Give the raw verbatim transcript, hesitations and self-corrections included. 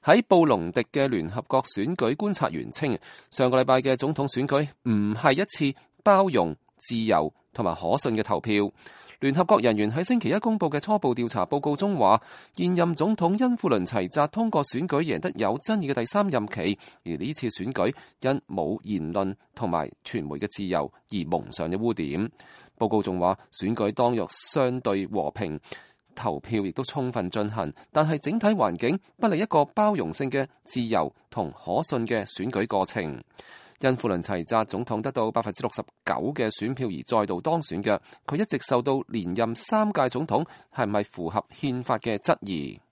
喺布隆迪嘅聯合國選舉觀察員稱，上個禮拜嘅總統選舉唔係一次包容、自由同埋可信嘅投票。聯合國人員喺星期一公布嘅初步調查報告中話，現任總統因富倫齊扎通過選舉贏得有爭議嘅第三任期，而呢次選舉因冇言論同埋傳媒嘅自由而蒙上咗污點。報告仲話，選舉當日相對和平，投票亦都充分進行，但係整體環境不利一個包容性嘅自由同可信嘅選舉過程。因富倫齊扎總統得到百分之六十九嘅選票而再度當選嘅，佢一直受到連任三屆總統係咪符合憲法嘅質疑。